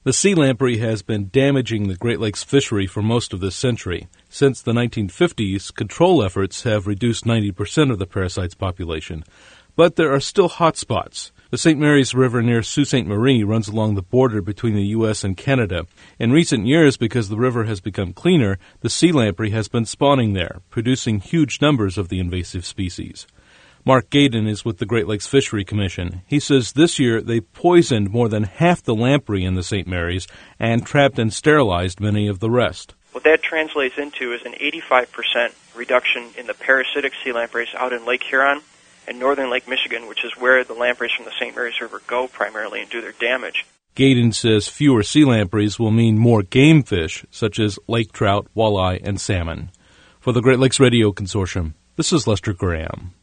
The sea lamprey has been damaging the Great Lakes fishery for most of this century. Since the 1950s, control efforts have reduced 90% of the parasite's population. But there are still hot spots. The St. Mary's River near Sault Ste. Marie runs along the border between the U.S. and Canada. In recent years, because the river has become cleaner, the sea lamprey has been spawning there, producing huge numbers of the invasive species. Mark Gaydon is with the Great Lakes Fishery Commission. He says this year they poisoned more than half the lamprey in the St. Mary's and trapped and sterilized many of the rest. What that translates into is an 85% reduction in the parasitic sea lampreys out in Lake Huron and northern Lake Michigan, which is where the lampreys from the St. Mary's River go primarily and do their damage. Gaydon says fewer sea lampreys will mean more game fish, such as lake trout, walleye, and salmon. For the Great Lakes Radio Consortium, this is Lester Graham.